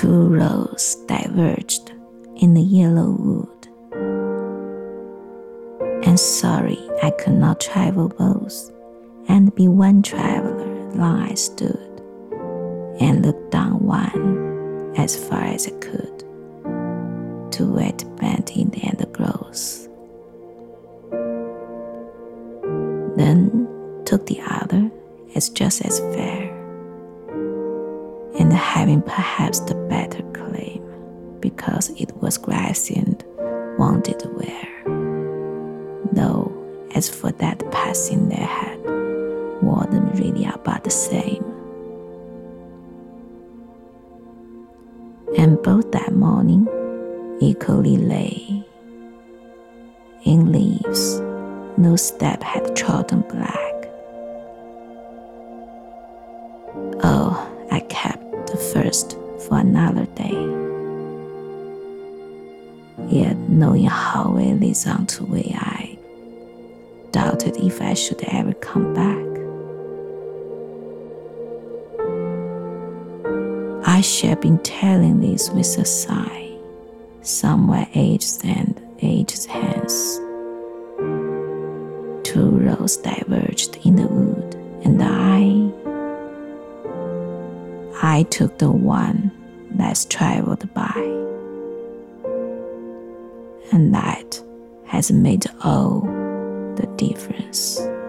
Two roads diverged in the yellow wood, and sorry I could not travel both, and be one traveler long I stood, and looked down one as far as I could, to where it bent in the undergrowth. Then took the other as just as fair, and having perhaps the better claim, because it was grassy and wanted wear, though as for that passing there had, wore them really about the same. And both that morning equally lay in leaves no step had trodden black. Oh, I kept the first for another day, yet knowing how way leads on to way, I doubted if I should ever come back. I shall be telling this with a sigh, somewhere ages and ages hence. Two roads diverged in the wood, and I took the one less traveled by, and that has made all the difference.